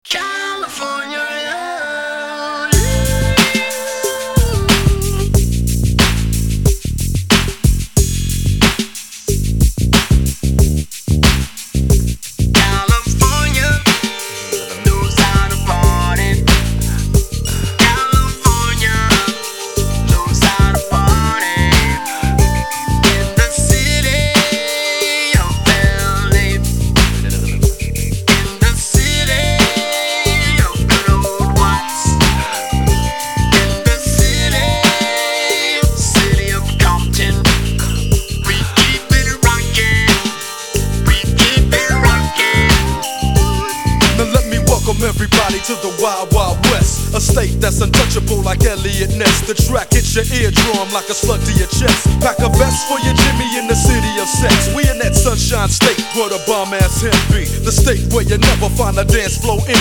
California. Everybody to the Wild Wild West, a state that's untouchable like Elliot Ness. The track hits your eardrum like a slug to your chest. Pack a vest for your Jimmy in the city of sex. We in that sunshine state where the bomb ass hemp be. The state where you never find a dance floor empty.